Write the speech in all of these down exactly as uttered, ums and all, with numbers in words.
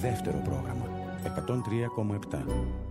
δεύτερο πρόγραμμα, εκατόν τρία κόμμα επτά.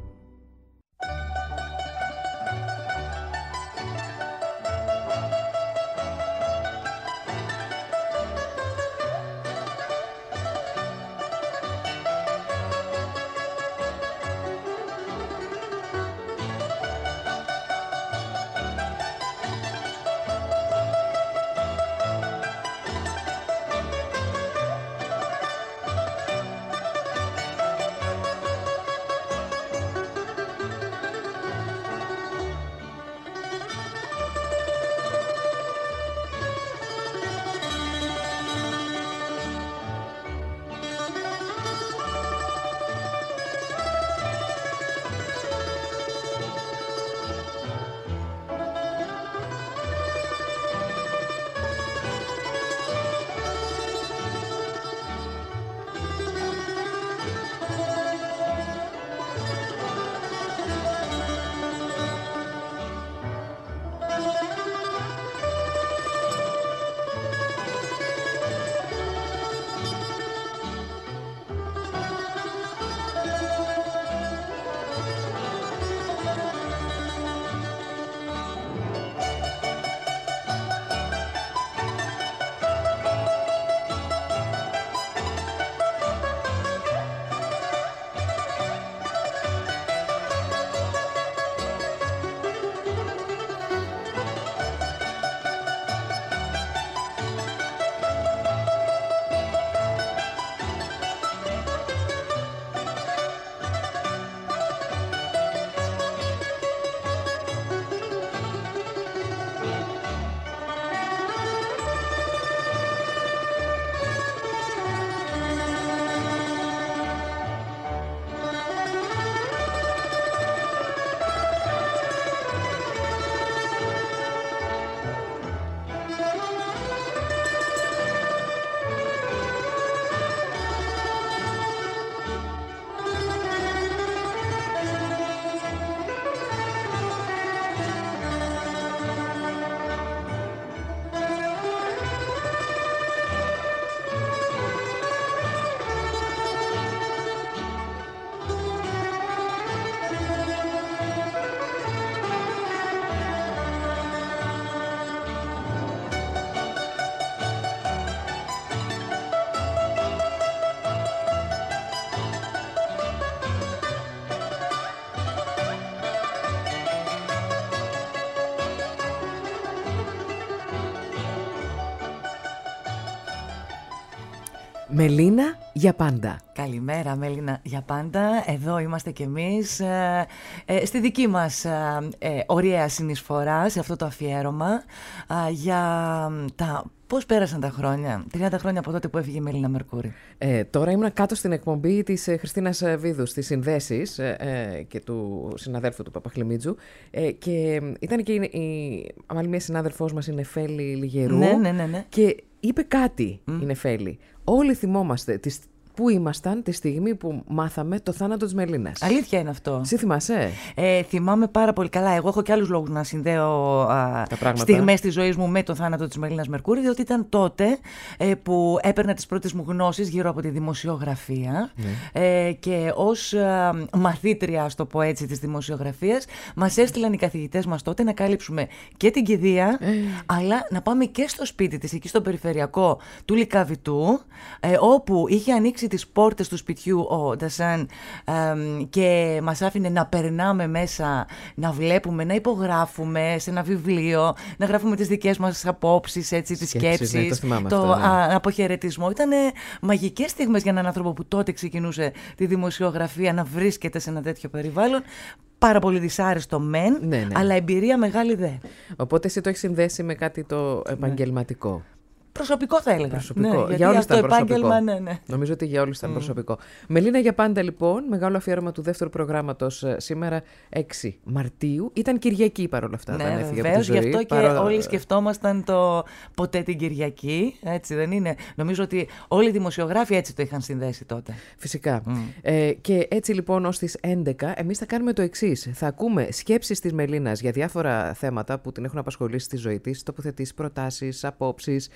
Μελίνα για πάντα. Καλημέρα Μελίνα για πάντα. Εδώ είμαστε κι εμείς ε, ε, στη δική μας ε, ε, ωραία συνεισφορά σε αυτό το αφιέρωμα ε, για τα... Πώς πέρασαν τα χρόνια, τριάντα χρόνια από τότε που έφυγε η Μελίνα Μερκούρη. Ε, τώρα ήμουν κάτω στην εκπομπή της ε, Χριστίνας Βίδου, στις συνδέσεις ε, ε, και του συναδέλφου του Παπαχλημίτζου. Ε, και ήταν και η, η, άλλη μια συνάδελφός μας, η Νεφέλη Λιγερού. Ναι, ναι, ναι, ναι. Και είπε κάτι mm. η Νεφέλη. Όλοι θυμόμαστε τις... Πού ήμασταν τη στιγμή που μάθαμε το θάνατο της Μελίνας. Αλήθεια είναι αυτό. Εσύ θυμάσαι? Ε, θυμάμαι πάρα πολύ καλά. Εγώ έχω και άλλους λόγους να συνδέω α, στιγμές της ζωής μου με το θάνατο της Μελίνας Μερκούρη, διότι ήταν τότε ε, που έπαιρνα τις πρώτες μου γνώσεις γύρω από τη δημοσιογραφία ναι. ε, και ως α, μαθήτρια, ας το πω έτσι, της δημοσιογραφίας, μας έστειλαν οι καθηγητές μας τότε να καλύψουμε και την κηδεία, ε. αλλά να πάμε και στο σπίτι της, εκεί στο περιφερειακό του Λυκαβητού, ε, όπου είχε ανοίξει τις πόρτες του σπιτιού ο Ντασάν ε, και μας άφηνε να περνάμε μέσα, να βλέπουμε, να υπογράφουμε σε ένα βιβλίο, να γράφουμε τις δικές μας απόψεις, έτσι, τις σκέψεις, ναι, το, θυμάμαι το αυτό, ναι. α, αποχαιρετισμό. Ήτανε μαγικές στιγμές για έναν άνθρωπο που τότε ξεκινούσε τη δημοσιογραφία να βρίσκεται σε ένα τέτοιο περιβάλλον. Πάρα πολύ δυσάρεστο μεν, ναι, ναι. αλλά εμπειρία μεγάλη δε. Οπότε εσύ το έχεις συνδέσει με κάτι το επαγγελματικό. Ναι. Προσωπικό θα έλεγα. Προσωπικό. Ναι, για όλους αυτό ήταν προσωπικό. Επάγγελμα, ναι, ναι. Νομίζω ότι για όλους ήταν mm. προσωπικό. Μελίνα για πάντα λοιπόν, μεγάλο αφιέρωμα του δεύτερου προγράμματος σήμερα έξι Μαρτίου. Ήταν Κυριακή παρόλα αυτά. Ναι, όταν έφυγε βεβαίως, από τη ζωή. Γι' αυτό και παρό... όλοι σκεφτόμασταν το ποτέ την Κυριακή. Έτσι δεν είναι? Νομίζω ότι όλοι οι δημοσιογράφοι έτσι το είχαν συνδέσει τότε. Φυσικά. Mm. Ε, και έτσι λοιπόν ως τις έντεκα εμείς θα κάνουμε το εξής. Θα ακούμε σκέψεις της Μελίνας για διάφορα θέματα που την έχουν απασχολήσει στη ζωή της, τοποθετήσεις, προτάσεις, απόψεις.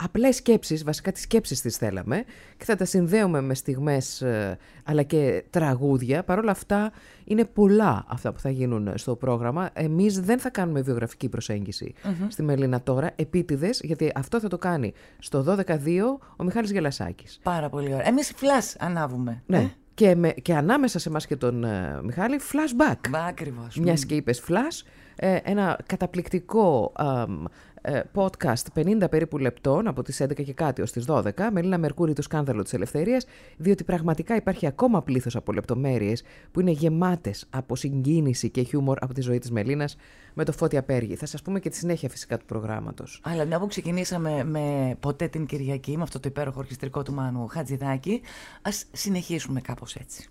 απλές σκέψεις, βασικά τις σκέψεις τις θέλαμε και θα τα συνδέουμε με στιγμές ε, αλλά και τραγούδια. Παρ' όλα αυτά είναι πολλά αυτά που θα γίνουν στο πρόγραμμα. Εμείς δεν θα κάνουμε βιογραφική προσέγγιση mm-hmm. στη Μελίνα τώρα, επίτηδες, γιατί αυτό θα το κάνει στο δώδεκα δύο ο Μιχάλης Γελασάκης. Πάρα πολύ ωραία. Εμείς φλας ανάβουμε. Ναι. Ε? Και, με, και ανάμεσα σε εμάς και τον uh, Μιχάλη, flashback. Ακριβώς. Μιας και είπες flash, ε, ένα καταπληκτικό ε, ε, podcast πενήντα περίπου λεπτών από τις έντεκα και κάτι ως τις δώδεκα, Μελίνα Μερκούρη, το σκάνδαλο της ελευθερίας, διότι πραγματικά υπάρχει ακόμα πλήθος από λεπτομέρειες που είναι γεμάτες από συγκίνηση και χιούμορ από τη ζωή της Μελίνας με το Φώτη Απέργη. Θα σας πούμε και τη συνέχεια φυσικά του προγράμματος. Αλλά μια που ξεκινήσαμε με ποτέ την Κυριακή, με αυτό το υπέροχο ορχιστρικό του Μάνου Χατζηδάκη, ας συνεχίσουμε κάπως έτσι.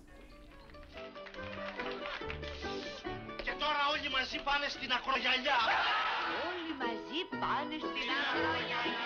Και τώρα όλοι μαζί πάνε στην ακρογιαλιά. Όλοι μαζί πάνε στην ακρογιαλιά.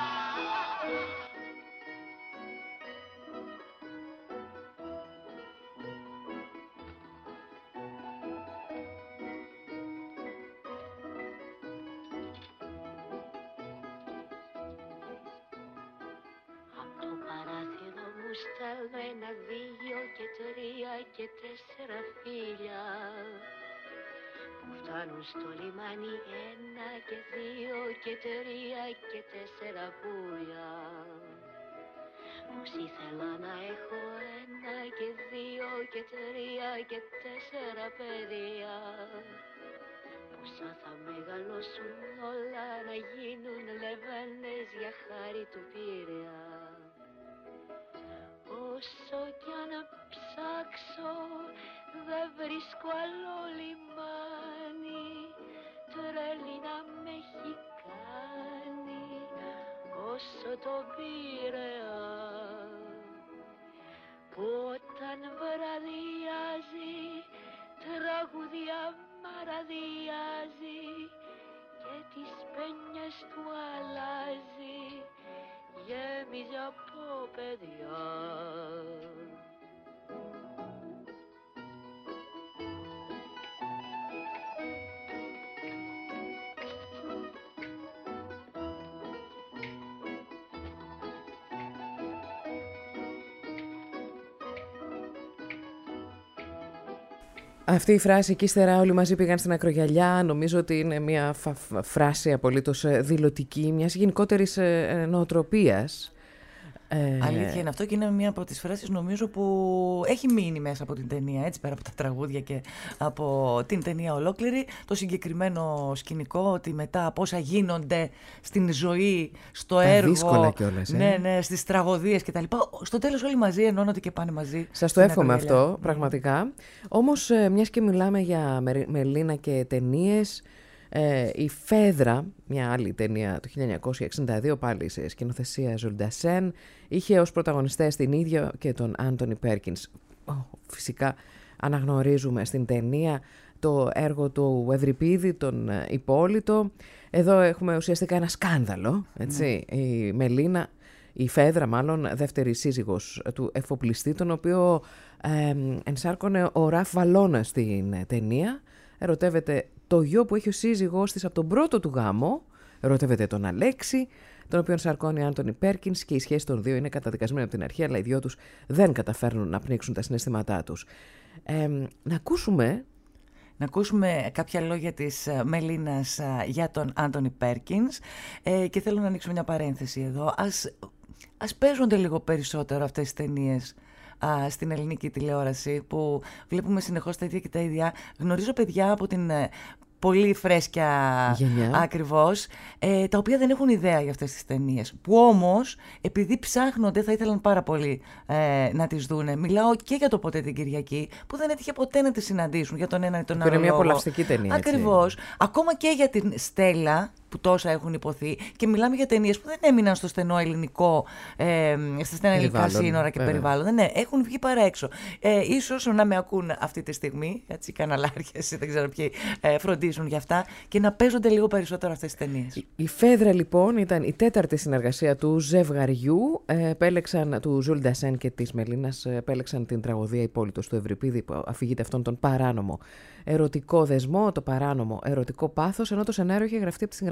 Στέλνω ένα, δύο και τρία και τέσσερα φίλια που φτάνουν στο λιμάνι. Ένα και δύο και τρία και τέσσερα πουλιά. Πως ήθελα να έχω ένα και δύο και τρία και τέσσερα παιδιά. Πόσα θα μεγαλώσουν όλα να γίνουν λεβένες για χάρη του Πειραιά. Όσο κι αν ψάξω δεν βρίσκω άλλο λιμάνι, τρέλη να με έχει κάνει όσο το Πειραιά, που όταν βραδιάζει τραγουδιά μαραδιάζει και τις πένιες του αλλάζει, γέμιζε από παιδιά. Αυτή η φράση και ύστερα όλοι μαζί πήγαν στην ακρογιαλιά, νομίζω ότι είναι μια φα- φράση απολύτως δηλωτική μιας γενικότερης νοοτροπίας. Ε... Αλήθεια είναι αυτό και είναι μια από τις φράσεις νομίζω που έχει μείνει μέσα από την ταινία, έτσι, πέρα από τα τραγούδια και από την ταινία ολόκληρη. Το συγκεκριμένο σκηνικό ότι μετά από όσα γίνονται στην ζωή, στο τα έργο, δύσκολα κιόλας, ε? ναι, ναι, στις τραγωδίες κτλ. Στο τέλος όλοι μαζί ενώνονται και πάνε μαζί. Σας το εύχομαι αυτό, πραγματικά. Όμως, μιας και μιλάμε για Μελίνα και ταινίες, Ε, η Φέδρα, μια άλλη ταινία του χίλια εννιακόσια εξήντα δύο, πάλι σε σκηνοθεσία Ζουλ Ντασέν, είχε ως πρωταγωνιστές την ίδια και τον Άντονι Πέρκινς. Oh, φυσικά αναγνωρίζουμε στην ταινία το έργο του Ευρυπίδη, τον Υπόλυτο. Εδώ έχουμε ουσιαστικά ένα σκάνδαλο, έτσι. Mm. Η Μελίνα, η Φέδρα μάλλον, δεύτερη σύζυγος του εφοπλιστή, τον οποίο ε, ενσάρκωνε ο Ραφ Βαλώνα στην ταινία. Ερωτεύεται το γιο που έχει ο σύζυγός της από τον πρώτο του γάμο, ερωτεύεται τον Αλέξη, τον οποίο σαρκώνει ο Άντονι Πέρκινς, και η σχέση των δύο είναι καταδικασμένη από την αρχή, αλλά οι δυο τους δεν καταφέρνουν να πνίξουν τα συναισθήματά τους. Ε, να ακούσουμε... Να ακούσουμε κάποια λόγια της Μελίνας για τον Άντονι Πέρκινς ε, και θέλω να ανοίξω μια παρένθεση εδώ. Ας, ας παίζονται λίγο περισσότερο αυτές τις ταινίες α, στην ελληνική τηλεόραση, που βλέπουμε συνεχώς τα ίδια και τα ίδια. Γνωρίζω παιδιά από την πολύ φρέσκια γενιά, ακριβώς, ε, τα οποία δεν έχουν ιδέα για αυτές τις ταινίες, που όμως επειδή ψάχνονται θα ήθελαν πάρα πολύ ε, να τις δούνε. Μιλάω και για το Ποτέ την Κυριακή, που δεν έτυχε ποτέ να τις συναντήσουν για τον ένα ή τον άλλο. Είναι μια απολαυστική ταινία. Ακριβώς. Ακόμα και για την Στέλλα, που τόσα έχουν υποθεί, και μιλάμε για ταινίες που δεν έμειναν στο στενό ελληνικό, ε, στα στενά ελληνικά σύνορα και βέβαια. περιβάλλοντα. Ναι, έχουν βγει παρά έξω. Ε, ίσως να με ακούν αυτή τη στιγμή, έτσι, οι καναλάρχες, δεν ξέρω ποιοι ε, φροντίζουν για αυτά, και να παίζονται λίγο περισσότερο αυτές τις ταινίες. Η Φέδρα, λοιπόν, ήταν η τέταρτη συνεργασία του ζευγαριού. Ε, επέλεξαν, του Ζουλ Ντασέν και της Μελίνας, επέλεξαν την τραγωδία Υπόλυτος του Ευρυπίδη, που αφηγείται αυτόν τον παράνομο ερωτικό δεσμό, το παράνομο ερωτικό πάθος, ενώ το σενάριο είχε γραφτεί από τη συγγραφέα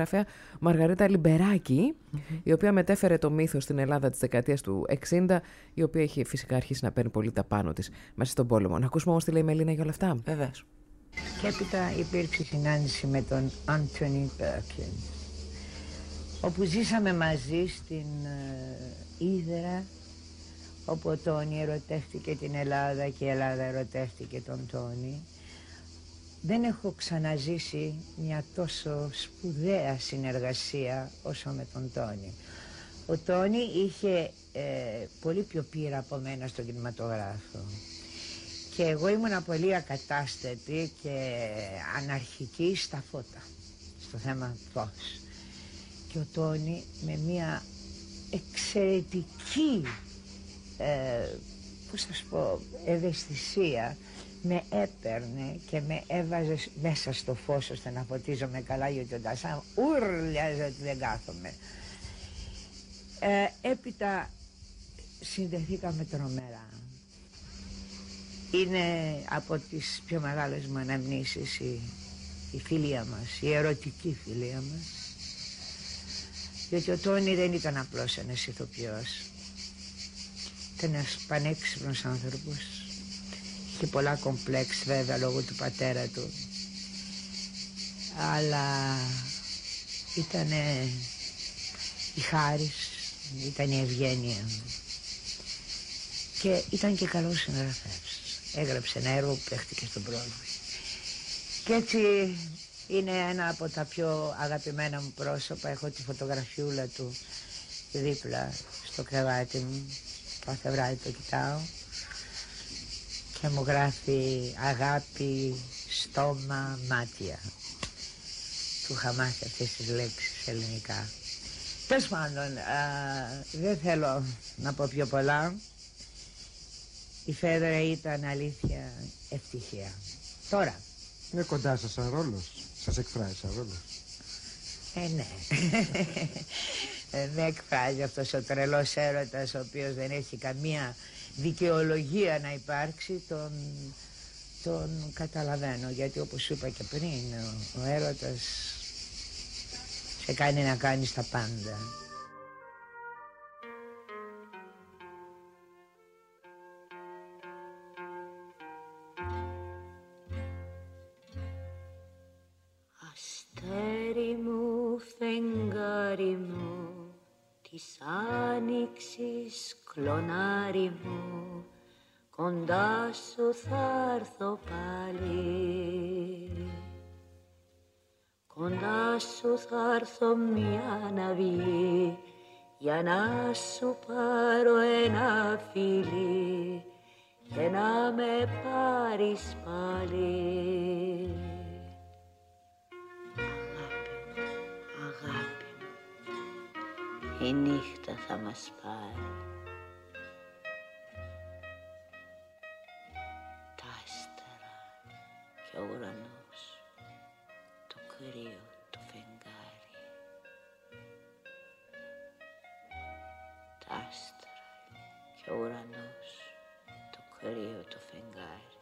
συγγραφέα Μαργαρίτα Λιμπεράκη, mm-hmm. η οποία μετέφερε το μύθο στην Ελλάδα της δεκαετίας του εξήντα, η οποία έχει φυσικά αρχίσει να παίρνει πολύ τα πάνω της μέσα στον πόλεμο. Να ακούσουμε όμως τι λέει η Μελίνα για όλα αυτά. Βεβαίως. Και έπειτα υπήρξε συνάντηση με τον Άντονι Πέρκιν, όπου ζήσαμε μαζί στην uh, Ύδρα, όπου ο Τόνι ερωτεύτηκε την Ελλάδα και η Ελλάδα ερωτεύτηκε τον Τόνι. Δεν έχω ξαναζήσει μια τόσο σπουδαία συνεργασία όσο με τον Τόνι. Ο Τόνι είχε ε, πολύ πιο πείρα από μένα στον κινηματογράφο. Και εγώ ήμουν πολύ ακατάστατη και αναρχική στα φώτα, στο θέμα φως. Και ο Τόνι με μια εξαιρετική, ε, πώς θα σου πω, ευαισθησία με έπαιρνε και με έβαζε μέσα στο φως ώστε να φωτίζομαι καλά, γιατί ο Ντασάν ούρλιαζε ότι δεν κάθομαι. Ε, έπειτα συνδεθήκαμε τρομερά. Είναι από τις πιο μεγάλες μου αναμνήσεις η, η φιλία μας, η ερωτική φιλία μας. Γιατί ο Τόνι δεν ήταν απλώς ένας ηθοποιός. Ήταν ένας πανέξυπνος άνθρωπος. Είχε πολλά κομπλέξ βέβαια λόγω του πατέρα του. Αλλά ήτανε η χάρις, ήταν η ευγένεια. Και ήταν και καλός συγγραφέας. Έγραψε ένα έργο που παίχτηκε στον Broadway. Και έτσι είναι ένα από τα πιο αγαπημένα μου πρόσωπα. Έχω τη φωτογραφιούλα του δίπλα στο κρεβάτι μου. Κάθε βράδυ το κοιτάω και μου γράφει αγάπη, στόμα, μάτια. Του είχα μάθει αυτές τις λέξεις ελληνικά. Τέλος πάντων, δεν θέλω να πω πιο πολλά. Η Φέδρα ήταν αλήθεια ευτυχία. Τώρα. Είναι κοντά σας σαν ρόλος. Σας εκφράζει σαν ρόλος. Ε, ναι. Με εκφράζει αυτός ο τρελός έρωτας, ο οποίος δεν έχει καμία δικαιολογία να υπάρξει. Τον, τον καταλαβαίνω, γιατί όπως σου είπα και πριν, ο, ο έρωτας σε κάνει να κάνεις τα πάντα. Αστέρι μου, φεγγάρι μου, της άνοιξης κλονάρι μου, κοντά σου θα έρθω πάλι. Κοντά σου θα έρθω μια ναυγή, για να σου πάρω ένα φιλί και να με πάρεις πάλι. Η νύχτα θα μας πάρει. Τα άστερα και ο ουρανός, το κρύο το φεγγάρι. Τα άστερα και ο ουρανός, το κρύο το φεγγάρι.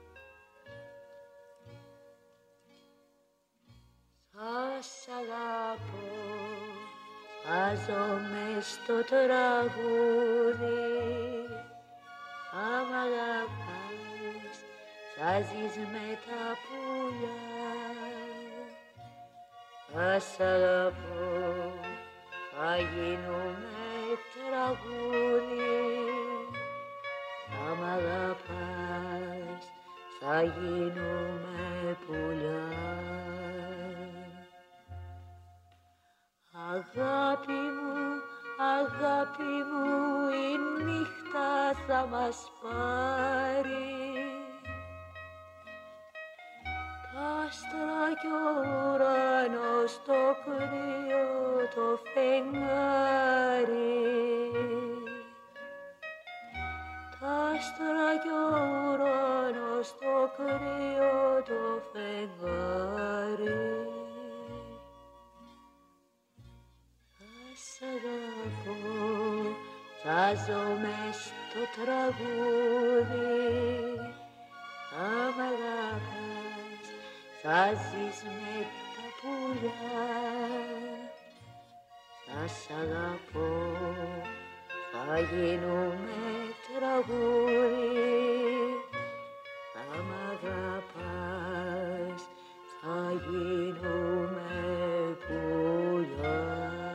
Θα σ' αγαπώ, θα ζω μες στο τραγούδι, θα μ' αγαπάς, θα ζεις με τα πουλιά. Θα σ' αγαπώ, θα γίνουμε τραγούδι, θα μ' αγαπάς, θα γίνουμε πουλιά. Αγάπη μου, αγάπη μου, η νύχτα θα μας πάρει. Τα άστρα κι ο ουρανός, το κρύο το φεγγάρι. Τα άστρα κι ο ουρανός, το κρύο το φεγγάρι. Σ' αγαπώ, θα ζω μες στο τραγούδι, θα μ' αγαπάς, θα ζεις με τα πουλιά. Σας αγαπώ, θα γίνουμε τραγούδι, θα μ' αγαπάς, θα γίνουμε πουλιά.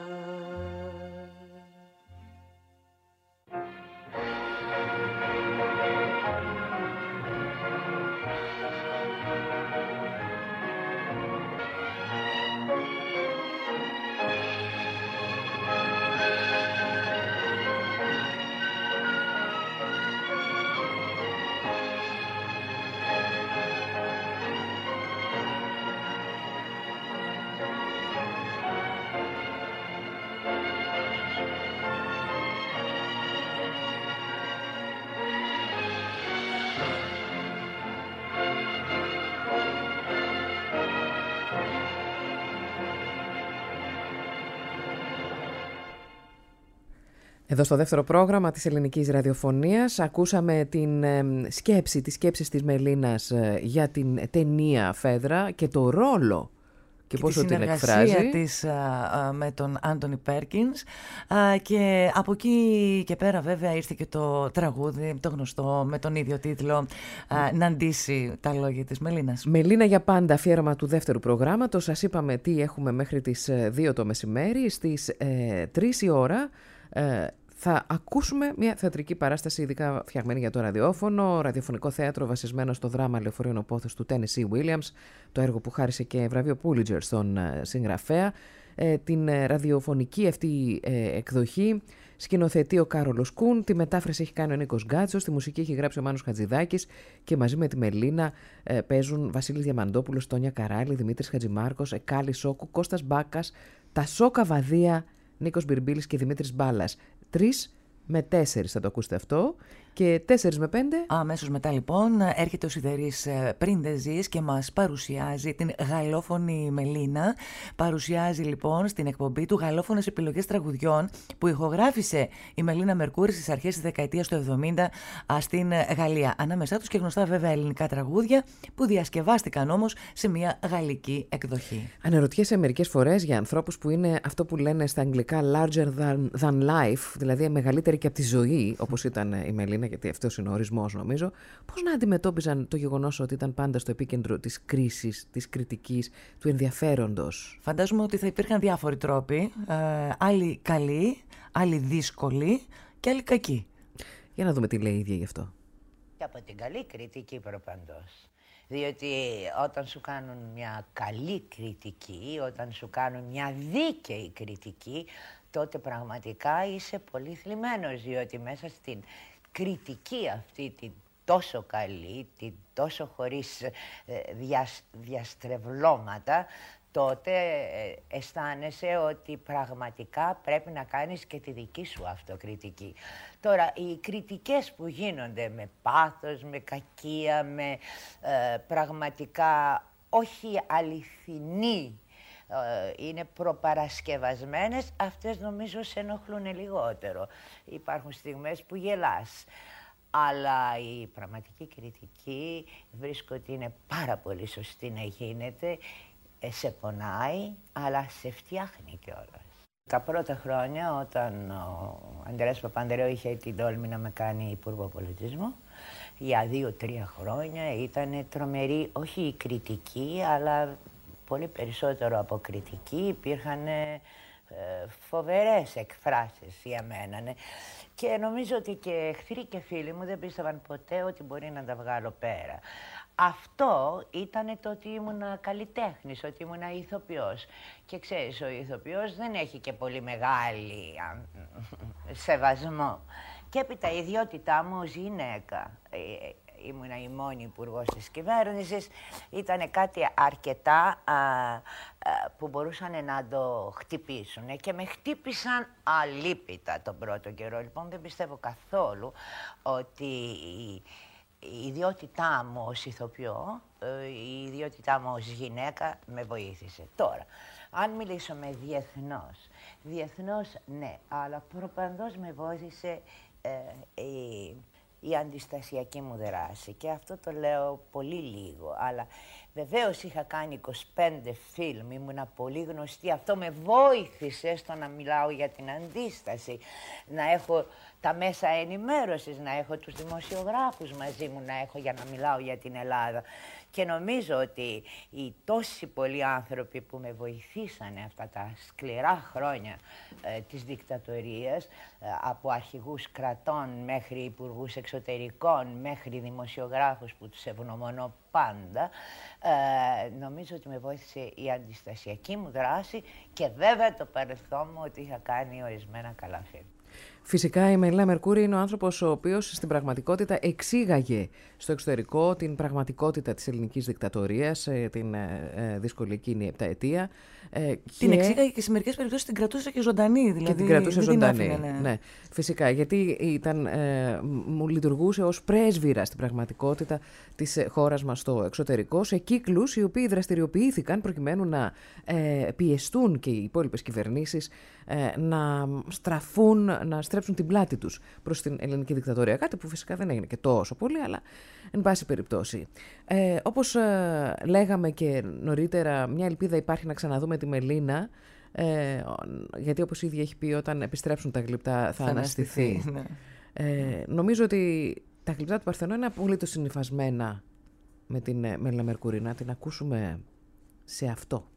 Εδώ στο δεύτερο πρόγραμμα της ελληνικής ραδιοφωνίας ακούσαμε την ε, σκέψη, τις σκέψεις της Μελίνας ε, για την ταινία Φέδρα και το ρόλο και, και πόσο την εκφράζει. Τη συνεργασία της α, α, με τον Άντονι Πέρκινς α, και από εκεί και πέρα βέβαια ήρθε και το τραγούδι, το γνωστό με τον ίδιο τίτλο, α, να αντίσει τα λόγια της Μελίνας. Μελίνα για πάντα, αφιέρωμα του δεύτερου προγράμματος. Σας είπαμε τι έχουμε μέχρι τις δύο το μεσημέρι. Στις ε, τρεις η ώρα ε, θα ακούσουμε μια θεατρική παράσταση ειδικά φτιαγμένη για το ραδιόφωνο, ραδιοφωνικό θέατρο βασισμένο στο δράμα Λεωφορείων Οπόθους του Tennessee Williams, το έργο που χάρισε και βραβείο Pulitzer στον συγγραφέα. Ε, την ραδιοφωνική αυτή ε, εκδοχή σκηνοθετεί ο Κάρολος Κούν, τη μετάφραση έχει κάνει ο Νίκος Γκάτσος, τη μουσική έχει γράψει ο Μάνος Χατζηδάκης και μαζί με τη Μελίνα ε, παίζουν Βασίλης Διαμαντόπουλος, Τόνια Καράλη, Δημήτρης Χατζημάρκος, Εκάλη Σόκου, Κώστας Μπάκας, Τασό Καβαδία, Νίκος Μπυρμπίλης και Δημήτρης Μπάλας. Τρεις με τέσσερις θα το ακούσετε αυτό και τέσσερις με πέντε. Αμέσως μετά λοιπόν έρχεται ο Σιδερής Πρίντεζης και μας παρουσιάζει την γαλλόφωνη Μελίνα. Παρουσιάζει λοιπόν στην εκπομπή του γαλλόφωνες επιλογές τραγουδιών που ηχογράφησε η Μελίνα Μερκούρη στις αρχές της δεκαετίας του εβδομήντα στην Γαλλία. Ανάμεσά τους και γνωστά βέβαια ελληνικά τραγούδια που διασκευάστηκαν όμως σε μια γαλλική εκδοχή. Αναρωτιέσαι μερικές φορές για ανθρώπους που είναι αυτό που λένε στα αγγλικά larger than, than life, δηλαδή μεγαλύτερη και από τη ζωή, όπως ήταν η Μελίνα, γιατί αυτός είναι ο ορισμός νομίζω, πώς να αντιμετώπιζαν το γεγονός ότι ήταν πάντα στο επίκεντρο της κρίσης, της κριτικής, του ενδιαφέροντος? Φαντάζομαι ότι θα υπήρχαν διάφοροι τρόποι, ε, άλλοι καλοί, άλλοι δύσκολοι και άλλοι κακοί. Για να δούμε τι λέει η ίδια γι' αυτό. Και από την καλή κριτική προπαντός. Διότι όταν σου κάνουν μια καλή κριτική, όταν σου κάνουν μια δίκαιη κριτική, τότε πραγματικά είσαι πολύ θλιμμένος, διότι μέσα στην κριτική αυτή την τόσο καλή, την τόσο χωρίς ε, διασ, διαστρεβλώματα, τότε ε, αισθάνεσαι ότι πραγματικά πρέπει να κάνεις και τη δική σου αυτοκριτική. Τώρα, οι κριτικές που γίνονται με πάθος, με κακία, με ε, πραγματικά όχι αληθινή, είναι προπαρασκευασμένες, αυτές νομίζω σε ενοχλούν λιγότερο. Υπάρχουν στιγμές που γελάς. Αλλά η πραγματική κριτική βρίσκω ότι είναι πάρα πολύ σωστή να γίνεται, σε πονάει, αλλά σε φτιάχνει κιόλας. Τα πρώτα χρόνια, όταν ο Ανδρέας Παπανδρέου είχε την τόλμη να με κάνει υπουργό πολιτισμού, για δύο-τρία χρόνια ήταν τρομερή, όχι η κριτική, αλλά πολύ περισσότερο από κριτική, υπήρχαν ε, φοβερές εκφράσεις για μένα. Ναι. Και νομίζω ότι και εχθροί και φίλοι μου δεν πίστευαν ποτέ ότι μπορεί να τα βγάλω πέρα. Αυτό ήταν το ότι ήμουνα καλλιτέχνης, ότι ήμουνα ηθοποιός. Και ξέρεις, ο ηθοποιός δεν έχει και πολύ μεγάλη σεβασμό. Και έπειτα η ιδιότητά μου ως γυναίκα, ήμουνα η μόνη υπουργός της κυβέρνησης, ήταν κάτι αρκετά α, α, που μπορούσαν να το χτυπήσουν και με χτύπησαν αλίπητα τον πρώτο καιρό. Λοιπόν, δεν πιστεύω καθόλου ότι η, η ιδιότητά μου ως ηθοποιό, η ιδιότητά μου ως γυναίκα με βοήθησε. Τώρα, αν μιλήσουμε διεθνώς, διεθνώς ναι, αλλά προπαντός με βοήθησε ε, η... η αντιστασιακή μου δράση. Και αυτό το λέω πολύ λίγο, αλλά Βεβαίως είχα κάνει είκοσι πέντε φιλμ, ήμουνα πολύ γνωστή. Αυτό με βοήθησε στο να μιλάω για την αντίσταση, να έχω τα μέσα ενημέρωσης, να έχω τους δημοσιογράφους μαζί μου, να έχω για να μιλάω για την Ελλάδα. Και νομίζω ότι οι τόσοι πολλοί άνθρωποι που με βοηθήσανε αυτά τα σκληρά χρόνια ε, της δικτατορίας, ε, από αρχηγούς κρατών μέχρι υπουργούς εξωτερικών, μέχρι δημοσιογράφους που τους ευγνωμονώ πάντα, ε, νομίζω ότι με βοήθησε η αντιστασιακή μου δράση και βέβαια το παρελθόν μου ότι είχα κάνει ορισμένα καλά φιλμ. Φυσικά η Μελίνα Μερκούρη είναι ο άνθρωπος ο οποίος στην πραγματικότητα εξήγαγε στο εξωτερικό την πραγματικότητα της ελληνικής δικτατορίας, την ε, δύσκολη εκείνη επταετία. Ε, την και... εξήγαγε και σε μερικές περιπτώσεις την κρατούσε και ζωντανή. Δηλαδή, και την κρατούσε ζωντανή, την άφηνε, ναι. ναι. Φυσικά, γιατί ήταν, ε, μου λειτουργούσε ως πρέσβυρα στην πραγματικότητα της χώρας μας στο εξωτερικό, σε κύκλους οι οποίοι δραστηριοποιήθηκαν προκειμένου να ε, πιεστούν και οι υπόλοιπες κυβερνήσεις ε, να στραφούν, να στρέψουν την πλάτη τους προς την ελληνική δικτατορία. Κάτι που φυσικά δεν έγινε και τόσο πολύ, αλλά εν πάση περιπτώσει. Ε, όπως ε, λέγαμε και νωρίτερα, μια ελπίδα υπάρχει να ξαναδούμε τη Μελίνα, ε, γιατί όπως η ίδια έχει πει, όταν επιστρέψουν τα γλυπτά θα, θα αναστηθεί. Ναι. Ε, νομίζω ότι τα γλυπτά του Παρθενώνα είναι απολύτως συνυφασμένα με την Μελίνα Μερκούρη. Να την ακούσουμε σε αυτό.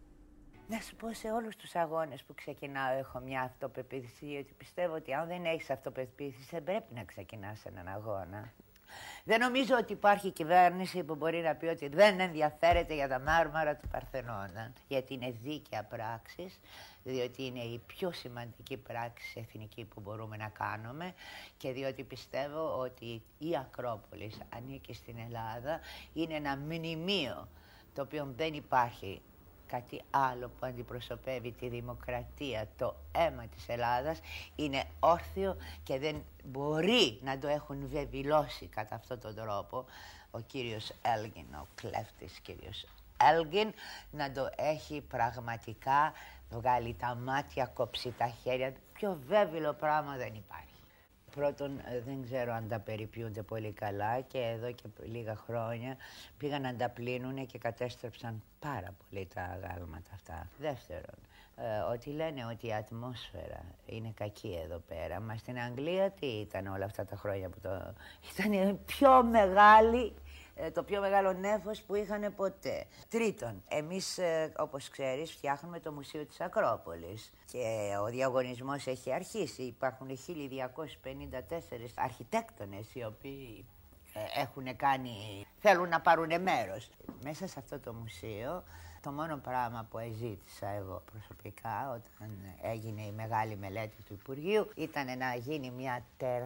Να σου πω, σε όλους τους αγώνες που ξεκινάω έχω μια αυτοπεποίθηση, γιατί πιστεύω ότι αν δεν έχεις αυτοπεποίθηση δεν πρέπει να ξεκινάς έναν αγώνα. Δεν νομίζω ότι υπάρχει κυβέρνηση που μπορεί να πει ότι δεν ενδιαφέρεται για τα μάρμαρα του Παρθενώνα, γιατί είναι δίκαια πράξεις, διότι είναι η πιο σημαντική πράξη εθνική που μπορούμε να κάνουμε και διότι πιστεύω ότι η Ακρόπολης ανήκει στην Ελλάδα, είναι ένα μνημείο το οποίο δεν υπάρχει κάτι άλλο που αντιπροσωπεύει τη δημοκρατία, το αίμα της Ελλάδας, είναι όρθιο και δεν μπορεί να το έχουν βεβηλώσει κατά αυτόν τον τρόπο ο κύριος Έλγιν, ο κλέφτης κύριος Έλγιν, να το έχει πραγματικά βγάλει τα μάτια, κόψει τα χέρια. Πιο βέβαιλο πράγμα δεν υπάρχει. Πρώτον, δεν ξέρω αν τα περιποιούνται πολύ καλά και εδώ και λίγα χρόνια πήγαν να τα πλύνουνε και κατέστρεψαν πάρα πολύ τα αγάλματα αυτά. Δεύτερον, ε, ότι λένε ότι η ατμόσφαιρα είναι κακή εδώ πέρα. Μα στην Αγγλία τι ήταν όλα αυτά τα χρόνια που το... Ήταν πιο μεγάλη, το πιο μεγάλο νέφος που είχαν ποτέ. Τρίτον, εμείς, όπως ξέρεις, φτιάχνουμε το Μουσείο της Ακρόπολης και ο διαγωνισμός έχει αρχίσει. Υπάρχουν χίλια διακόσιοι πενήντα τέσσερις αρχιτέκτονες οι οποίοι έχουν κάνει, θέλουν να πάρουν μέρος. Μέσα σε αυτό το μουσείο, το μόνο πράγμα που ζήτησα εγώ προσωπικά όταν έγινε η μεγάλη μελέτη του Υπουργείου ήταν να γίνει μια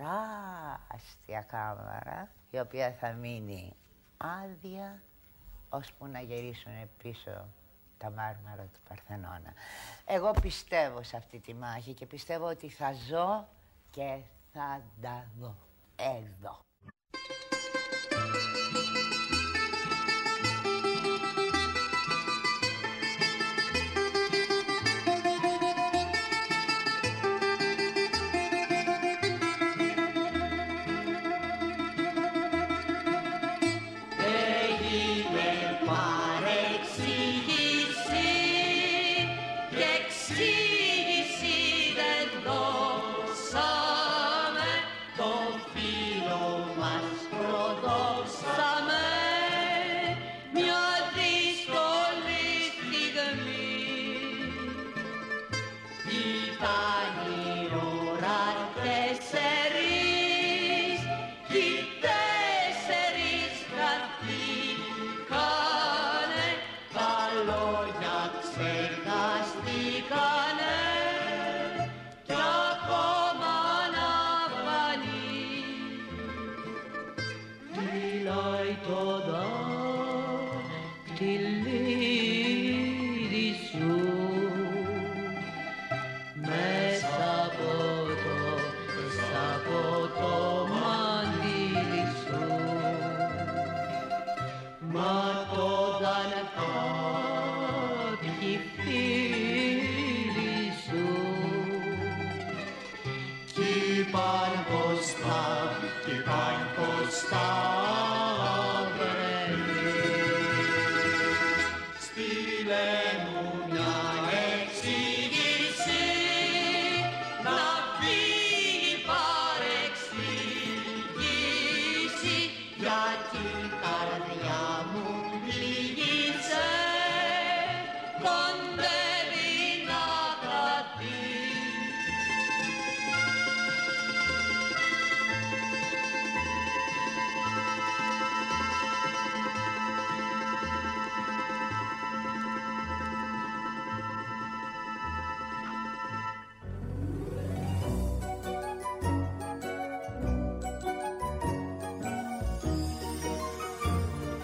τεράστια κάμαρα η οποία θα μείνει άδεια ώσπου να γυρίσουν πίσω τα μάρμαρα του Παρθενώνα. Εγώ πιστεύω σε αυτή τη μάχη και πιστεύω ότι θα ζω και θα τα δω εδώ.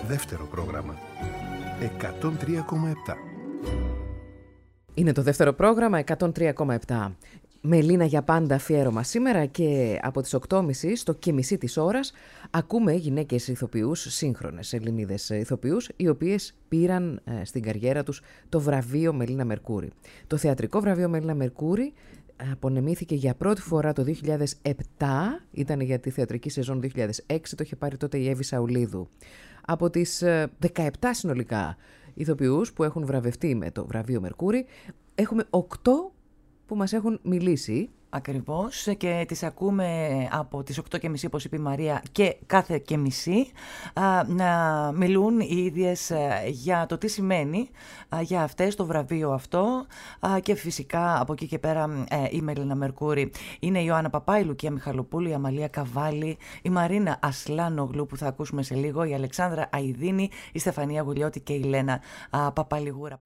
Δεύτερο πρόγραμμα. εκατόν τρία κόμμα επτά. Είναι το δεύτερο πρόγραμμα εκατόν τρία κόμμα επτά. Με Ελλήνα για πάντα αφιέρωμα σήμερα και από τις οκτώ και μισή στο και μισή της ώρας ακούμε γυναίκες ηθοποιούς, σύγχρονες Ελληνίδες ηθοποιούς, οι οποίες πήραν ε, στην καριέρα τους το βραβείο Μελίνα Μερκούρη. Το θεατρικό βραβείο Μελίνα Μερκούρη απονεμήθηκε για πρώτη φορά το δύο χιλιάδες επτά, ήταν για τη θεατρική σεζόν δύο χιλιάδες έξι, το είχε πάρει τότε η Εύη Σαουλίδου. Από τις ε, δεκαεπτά συνολικά ηθοποιούς που έχουν βραβευτεί με το βραβείο Μερκούρη, έχουμε οκτώ που μας έχουν μιλήσει. Ακριβώς, και τις ακούμε από τις οκτώ και μισή, όπως είπε η Μαρία, και κάθε και μισή να μιλούν οι ίδιες για το τι σημαίνει για αυτές το βραβείο αυτό, και φυσικά από εκεί και πέρα η Μελίνα Μερκούρη. Είναι η Ιωάννα Παπά, η Λουκία Μιχαλοπούλου, η Αμαλία Καβάλη, η Μαρίνα Ασλάνογλου που θα ακούσουμε σε λίγο, η Αλεξάνδρα Αηδίνη, η Στεφανία Γουλιώτη και η Λένα Παπαλιγούρα.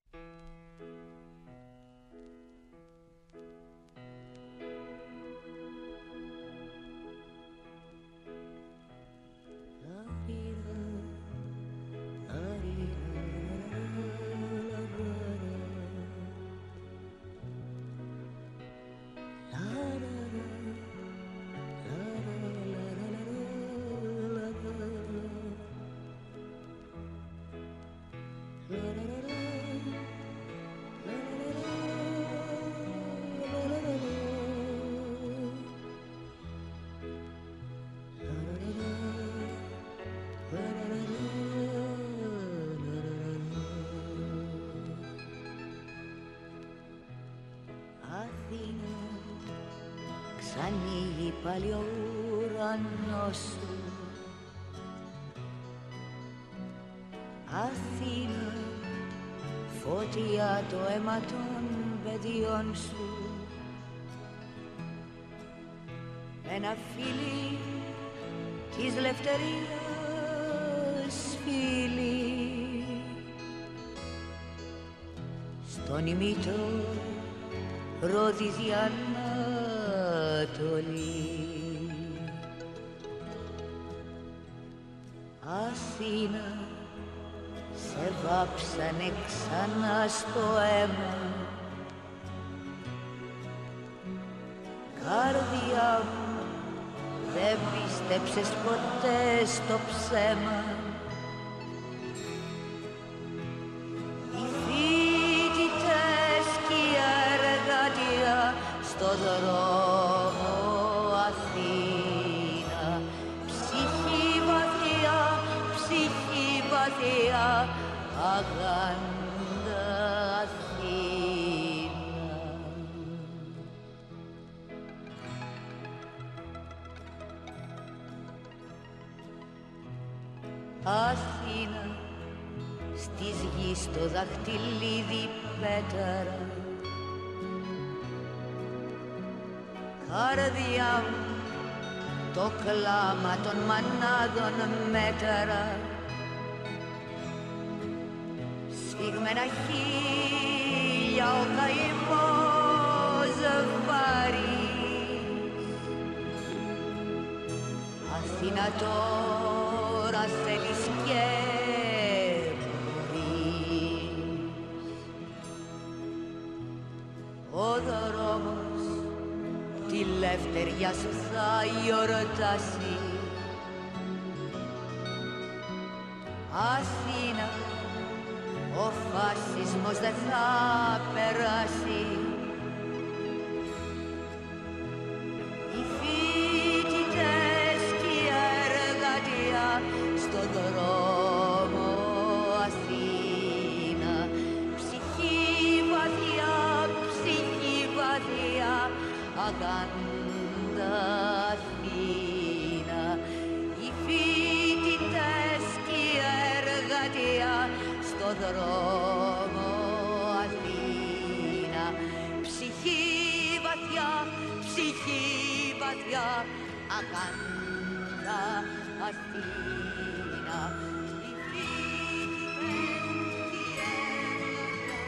Ανοίγει πάλι ο ουρανός σου, Αθήνα, φωτιά το αίμα των παιδιών σου. Ένα φίλι της λευτερίας φίλι, στον ημιτό ρόδιζε Ανατολή. Αθήνα, σε βάψανε ξανά στο αίμα, καρδιά μου, δεν πίστεψες ποτέ στο ψέμα. Οι φοιτητές κι η εργατεία στο δρόμο Αθήνα, ψυχή βαθιά, ψυχή βαθιά, αγάντα Αθήνα. Αθήνα, στις γης το δαχτυλίδι πέταρα, καρδιά μου, το κλάμα των μανάδων μέταρα, σφίγμενα χίλια ο καημός βαρύς. Αθήνα τώρα θέλεις και μπορείς. Ο δρόμος τη λευτεριά σου θα γιορτάσει. Αθήνα, ο φασισμός δεν θα περάσει. Οι φοιτητές κι η εργατεία στον δρόμο Αθήνα, ψυχή βαθιά, ψυχή βαθιά, αγάντα Αθήνα. Οι φοιτητές κι η εργατεία στο δρόμο Αθήνα, ψυχή βαθιά, ψυχή βαθιά, αγάντα Αθήνα. Οι φοιτητές κι η εργατεία.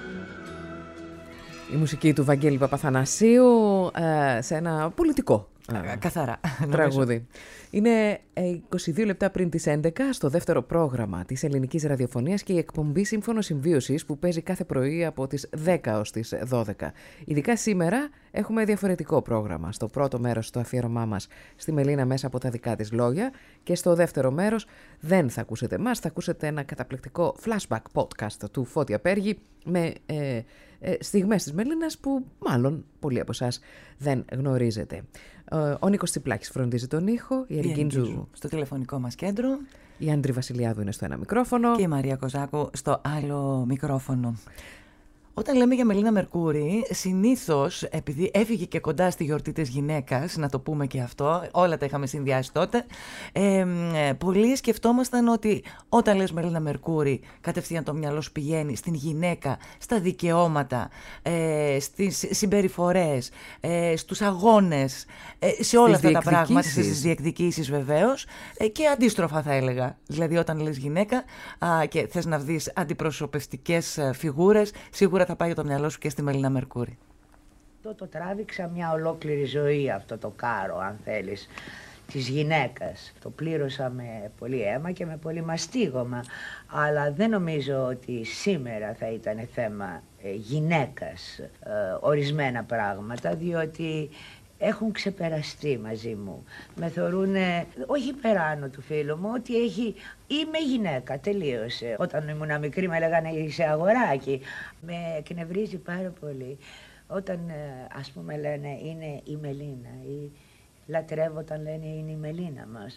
Η μουσική του Βαγγέλη Παπαθανασίου ε, σε ένα πολιτικό Α, καθαρά. Τραγούδι. Είναι είκοσι δύο λεπτά πριν τις έντεκα στο δεύτερο πρόγραμμα της ελληνικής ραδιοφωνίας και η εκπομπή Σύμφωνο Συμβίωσης που παίζει κάθε πρωί από τις δέκα ως τις δώδεκα. Ειδικά σήμερα έχουμε διαφορετικό πρόγραμμα. Στο πρώτο μέρος το αφιέρωμά μας στη Μελίνα μέσα από τα δικά της λόγια και στο δεύτερο μέρος δεν θα ακούσετε εμάς, θα ακούσετε ένα καταπληκτικό flashback podcast του Φώτη Απέργη με ε, ε, στιγμές της Μελίνας που μάλλον πολλοί από εσάς δεν γνωρίζετε. Ο Νίκος Τσιπλάκης φροντίζει τον ήχο, η Ερικίντζου στο τηλεφωνικό μας κέντρο, η Άντρη Βασιλιάδου είναι στο ένα μικρόφωνο και η Μαρία Κοζάκου στο άλλο μικρόφωνο. Όταν λέμε για Μελίνα Μερκούρη, συνήθως, επειδή έφυγε και κοντά στη γιορτή της γυναίκας, να το πούμε και αυτό, όλα τα είχαμε συνδυάσει τότε, ε, πολλοί σκεφτόμασταν ότι όταν λες Μελίνα Μερκούρη, κατευθείαν το μυαλό σου πηγαίνει στην γυναίκα, στα δικαιώματα, ε, στις συμπεριφορές, ε, στους αγώνες, ε, σε όλα αυτά τα πράγματα, στις διεκδικήσεις βεβαίως, ε, και αντίστροφα θα έλεγα. Δηλαδή όταν λες γυναίκα α, και θες να δεις αντιπροσωπευτικές φιγούρες, σίγουρα θα πάει το μυαλό σου και στη Μελίνα Μερκούρη. Το, το τράβηξα μια ολόκληρη ζωή αυτό το κάρο, αν θέλεις, της γυναίκας. Το πλήρωσα με πολύ αίμα και με πολύ μαστίγωμα, αλλά δεν νομίζω ότι σήμερα θα ήταν θέμα ε, γυναίκας ε, ορισμένα πράγματα, διότι έχουν ξεπεραστεί μαζί μου. Με θεωρούνε, όχι υπεράνω του φίλου μου, ότι έχει, είμαι γυναίκα, τελείωσε. Όταν ήμουν μικρή με λέγανε είσαι αγοράκι. Με εκνευρίζει πάρα πολύ όταν ας πούμε λένε είναι η Μελίνα ή λατρεύω όταν λένε είναι η Μελίνα μας.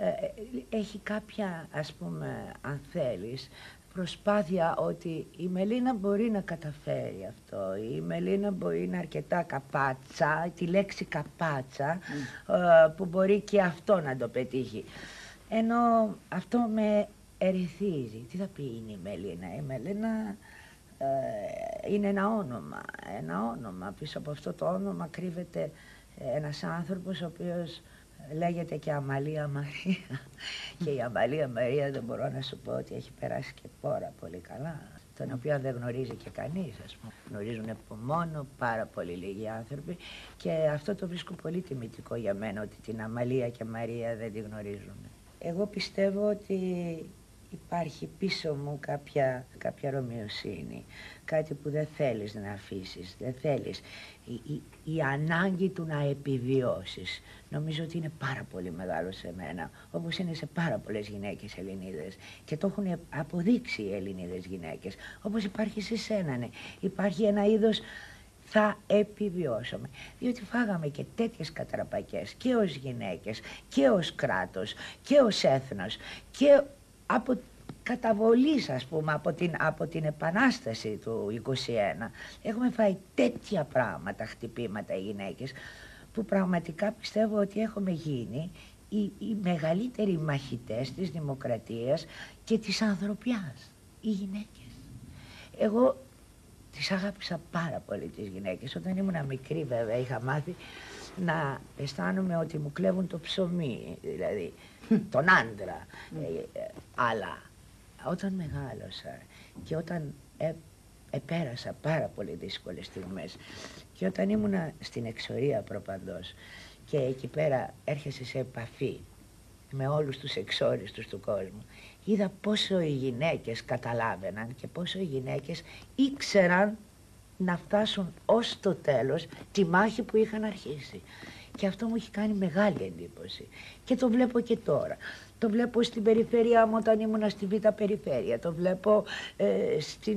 Έχει κάποια, ας πούμε, αν θέλεις, προσπάθεια ότι η Μελίνα μπορεί να καταφέρει αυτό, η Μελίνα μπορεί να είναι αρκετά καπάτσα, τη λέξη καπάτσα, mm. που μπορεί και αυτό να το πετύχει. Ενώ αυτό με ερεθίζει. Τι θα πει είναι η Μελίνα? Η Μελίνα ε, είναι ένα όνομα, ένα όνομα. Πίσω από αυτό το όνομα κρύβεται ένας άνθρωπος ο οποίος λέγεται και Αμαλία Μαρία. Και η Αμαλία Μαρία δεν μπορώ να σου πω ότι έχει περάσει και πάρα πολύ καλά. Τον οποίο δεν γνωρίζει και κανείς, ας πούμε. Γνωρίζουν μόνο πάρα πολύ λίγοι άνθρωποι και αυτό το βρίσκω πολύ τιμητικό για μένα, ότι την Αμαλία και Μαρία δεν τη γνωρίζουν. Εγώ πιστεύω ότι υπάρχει πίσω μου κάποια, κάποια ρωμιοσύνη, κάτι που δεν θέλεις να αφήσεις, δεν θέλεις. Η, η, η ανάγκη του να επιβιώσεις, νομίζω ότι είναι πάρα πολύ μεγάλο σε μένα, όπως είναι σε πάρα πολλές γυναίκες Ελληνίδες και το έχουν αποδείξει οι Ελληνίδες γυναίκες, όπως υπάρχει σε σένα, ναι. Υπάρχει ένα είδος θα επιβιώσουμε, διότι φάγαμε και τέτοιες κατραπακές και ως γυναίκες και ως κράτος και ως έθνος και από καταβολής, ας πούμε, από την, από την Επανάσταση του είκοσι ένα. Έχουμε φάει τέτοια πράγματα, χτυπήματα οι γυναίκες, που πραγματικά πιστεύω ότι έχουμε γίνει οι, οι μεγαλύτεροι μαχητές της δημοκρατίας και της ανθρωπιάς, οι γυναίκες. Εγώ τις αγάπησα πάρα πολύ τις γυναίκες. Όταν ήμουν μικρή βέβαια είχα μάθει να αισθάνομαι ότι μου κλέβουν το ψωμί, δηλαδή τον άντρα. ε, ε, αλλά όταν μεγάλωσα και όταν ε, επέρασα πάρα πολύ δύσκολες στιγμές και όταν ήμουνα στην εξορία προπαντός και εκεί πέρα έρχεσαι σε επαφή με όλους τους εξόριστους του κόσμου, είδα πόσο οι γυναίκες καταλάβαιναν και πόσο οι γυναίκες ήξεραν να φτάσουν ως το τέλος τη μάχη που είχαν αρχίσει. Και αυτό μου έχει κάνει μεγάλη εντύπωση. Και το βλέπω και τώρα. Το βλέπω στην περιφέρεια μου όταν ήμουνα στη Β' Περιφέρεια. Το βλέπω ε, στην,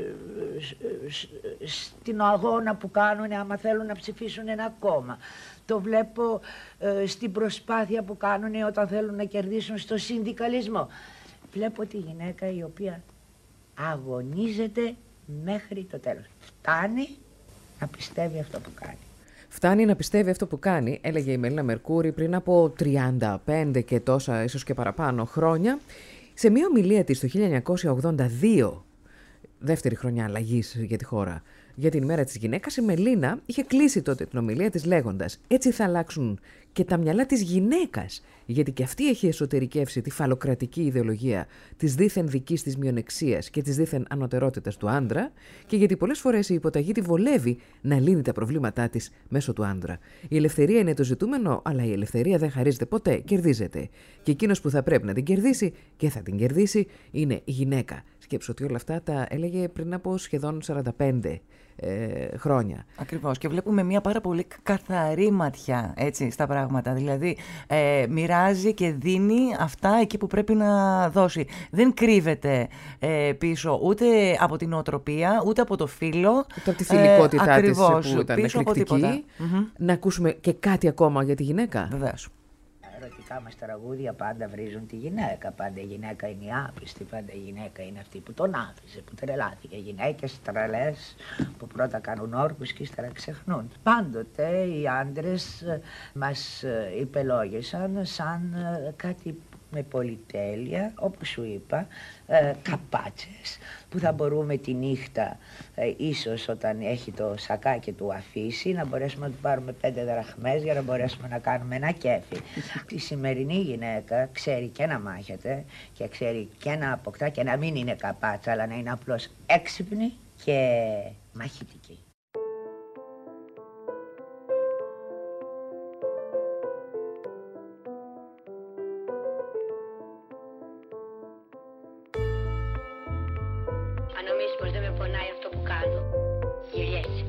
ε, στην αγώνα που κάνουν άμα θέλουν να ψηφίσουν ένα κόμμα. Το βλέπω ε, στην προσπάθεια που κάνουν όταν θέλουν να κερδίσουν στο συνδικαλισμό. Βλέπω τη γυναίκα η οποία αγωνίζεται μέχρι το τέλος. Φτάνει να πιστεύει αυτό που κάνει. Φτάνει να πιστεύει αυτό που κάνει, έλεγε η Μελίνα Μερκούρη πριν από τριάντα πέντε και τόσα, ίσως και παραπάνω χρόνια, σε μια ομιλία της το χίλια εννιακόσια ογδόντα δύο, δεύτερη χρονιά αλλαγής για τη χώρα, για την ημέρα της γυναίκας, η Μελίνα είχε κλείσει τότε την ομιλία της λέγοντας «Έτσι θα αλλάξουν και τα μυαλά της γυναίκας, γιατί και αυτή έχει εσωτερικεύσει τη φαλοκρατική ιδεολογία της δίθεν δικής της μειονεξίας και της δίθεν ανωτερότητας του άντρα και γιατί πολλές φορές η υποταγή τη βολεύει να λύνει τα προβλήματά της μέσω του άντρα. Η ελευθερία είναι το ζητούμενο, αλλά η ελευθερία δεν χαρίζεται ποτέ, κερδίζεται. Και εκείνος που θα πρέπει να την κερδίσει και θα την κερδίσει είναι η γυναίκα». Σκέψου ότι όλα αυτά τα έλεγε πριν από σχεδόν σαράντα πέντε ε, χρόνια. Ακριβώς. Και βλέπουμε μια πάρα πολύ καθαρή ματιά έτσι, στα πράγματα. Δηλαδή ε, μοιράζει και δίνει αυτά εκεί που πρέπει να δώσει. Δεν κρύβεται ε, πίσω ούτε από την νοοτροπία, ούτε από το φύλο. Ούτε από τη θηλυκότητά ε, της που ήταν εκρηκτική. Mm-hmm. Να ακούσουμε και κάτι ακόμα για τη γυναίκα. Βεβαίως. Ερωτικά μας τραγούδια πάντα βρίζουν τη γυναίκα. Πάντα η γυναίκα είναι η άπιστη, πάντα η γυναίκα είναι αυτή που τον άφησε, που τρελάθηκε. Γυναίκες τρελές που πρώτα κάνουν όρκους και ύστερα ξεχνούν. Πάντοτε οι άντρες μας υπελόγισαν σαν κάτι με πολυτέλεια, όπως σου είπα, ε, καπάτσες που θα μπορούμε τη νύχτα, ε, ίσως όταν έχει το σακάκι του αφήσει, να μπορέσουμε να του πάρουμε πέντε δραχμές για να μπορέσουμε να κάνουμε ένα κέφι. Η σημερινή γυναίκα ξέρει και να μάχεται και ξέρει και να αποκτά και να μην είναι καπάτσα, αλλά να είναι απλώς έξυπνη και μαχητική. Αν νομίζεις πως δεν με πονάει αυτό που κάνω, γυριέσαι.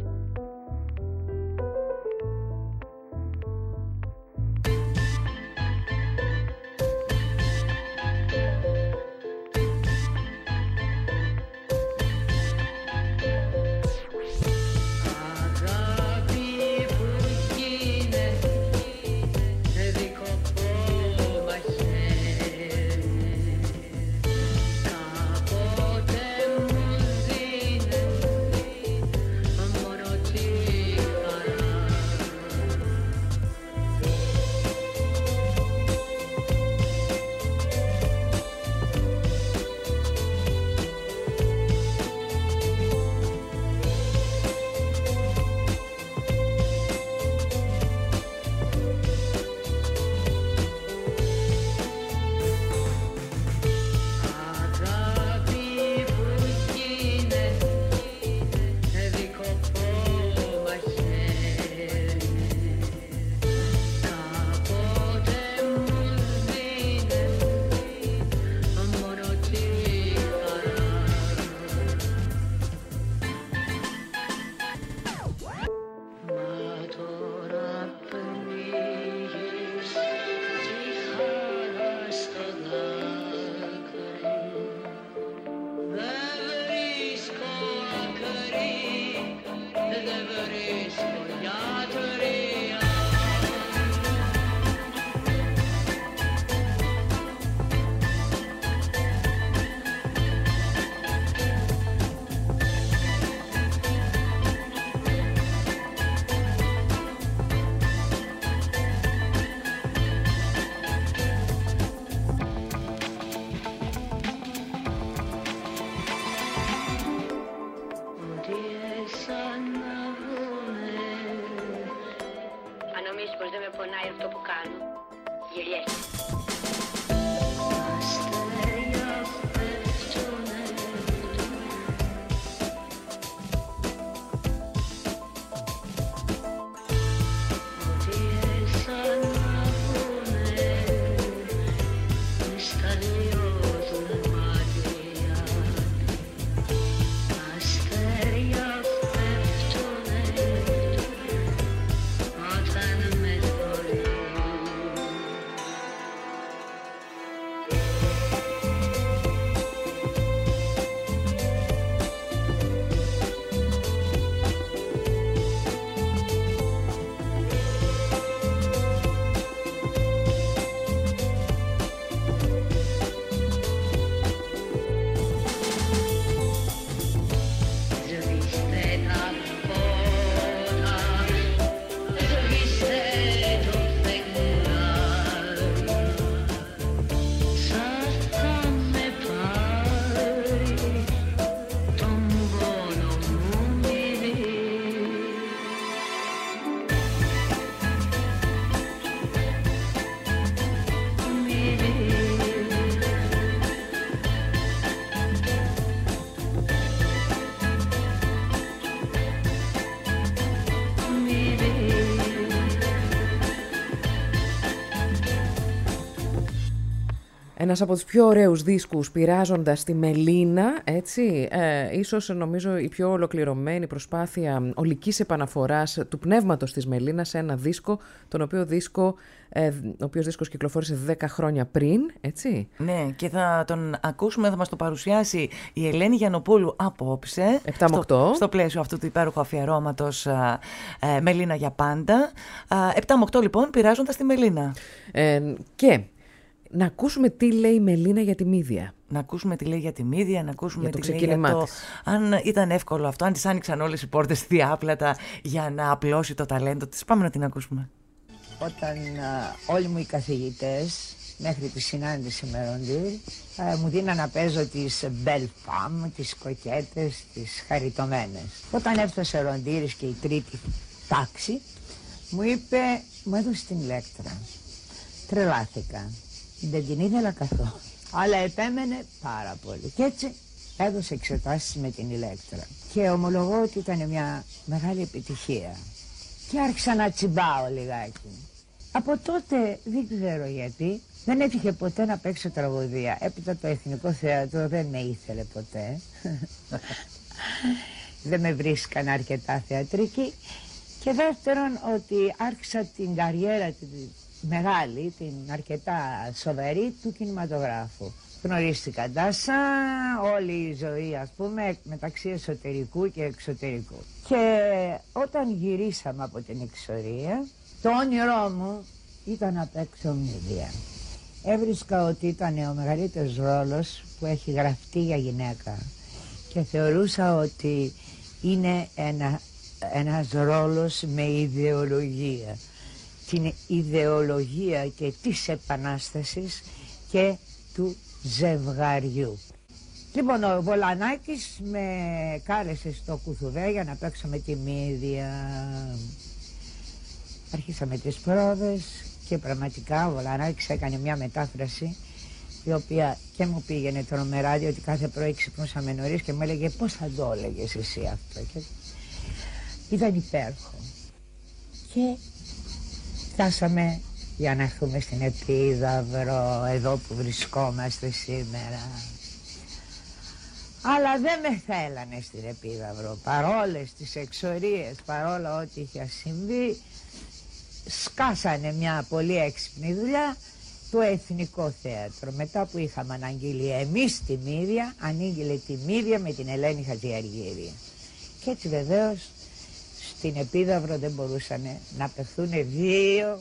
Πως δεν με πονάει αυτό που κάνω, γυριέσαι. Ένας από τους πιο ωραίους δίσκους, πειράζοντας τη Μελίνα, έτσι, ε, ίσως νομίζω η πιο ολοκληρωμένη προσπάθεια ολικής επαναφοράς του πνεύματος της Μελίνας σε ένα δίσκο, τον οποίο δίσκο, ε, ο οποίος δίσκος κυκλοφόρησε δέκα χρόνια πριν, έτσι. Ναι, και θα τον ακούσουμε, θα μας το παρουσιάσει η Ελένη Γιαννοπούλου απόψε, επτά με οκτώ. Στο, στο πλαίσιο αυτού του υπέροχου αφιερώματος ε, ε, Μελίνα για πάντα. Ε, επτά με οκτώ λοιπόν, πειράζοντας τη Μελίνα. Ε, και... Να ακούσουμε τι λέει η Μελίνα για τη Μύδια. Να ακούσουμε τι λέει για τη Μύδια, να ακούσουμε για τι λέει για το... Αν ήταν εύκολο αυτό, αν της άνοιξαν όλες οι πόρτες διάπλατα για να απλώσει το ταλέντο της. Πάμε να την ακούσουμε. Όταν α, όλοι μου οι καθηγητές, μέχρι τη συνάντηση με Ροντήρ, μου δίναν να παίζω τις belle femme, τις κοκέτες, τις χαριτωμένες. Όταν έφτασε ο Ροντήρης και η τρίτη τάξη, μου είπε, μου έδωσε την Ηλέκτρα. Τρελάθηκα. Δεν την ήθελα καθόλου, αλλά επέμενε πάρα πολύ. Και έτσι έδωσε εξετάσεις με την Ηλέκτρα. Και ομολογώ ότι ήταν μια μεγάλη επιτυχία. Και άρχισα να τσιμπάω λιγάκι. Από τότε δεν ξέρω γιατί, δεν έτυχε ποτέ να παίξω τραγωδία. Έπειτα το Εθνικό Θέατρο δεν με ήθελε ποτέ. Δεν με βρίσκαν αρκετά θεατρική. Και δεύτερον ότι άρχισα την καριέρα της μεγάλη, την αρκετά σοβαρή του κινηματογράφου. Γνωρίστηκα Ντάσα, όλη η ζωή ας πούμε μεταξύ εσωτερικού και εξωτερικού. Και όταν γυρίσαμε από την εξορία, το όνειρό μου ήταν να παίξω Μύδια. Έβρισκα ότι ήταν ο μεγαλύτερος ρόλος που έχει γραφτεί για γυναίκα και θεωρούσα ότι είναι ένα, ένας ρόλος με ιδεολογία. Την ιδεολογία και της Επανάστασης και του ζευγαριού. Λοιπόν, ο Βολανάκης με κάλεσε στο Κουθουβέ για να παίξω με τη Μύδια. Αρχίσαμε τις πρόβες και πραγματικά ο Βολανάκης έκανε μια μετάφραση η οποία και μου πήγαινε τρομερά, διότι κάθε πρωί ξυπνούσαμε νωρίς και μου έλεγε πώς θα το έλεγες εσύ αυτό. Και ήταν υπέροχο. Και φτάσαμε για να έρθουμε στην Επίδαυρο, εδώ που βρισκόμαστε σήμερα. Αλλά δεν με θέλανε στην Επίδαυρο, παρόλες τις εξορίες, παρόλα ό,τι είχε συμβεί, σκάσανε μια πολύ έξυπνη δουλειά, το Εθνικό Θέατρο. Μετά που είχαμε αναγγείλει εμείς τη Μύδια, ανήγγειλε τη Μύδια με την Ελένη Χατζιαργύρη. Και έτσι βεβαίως στην Επίδαυρο δεν μπορούσαν να παιχθούν δύο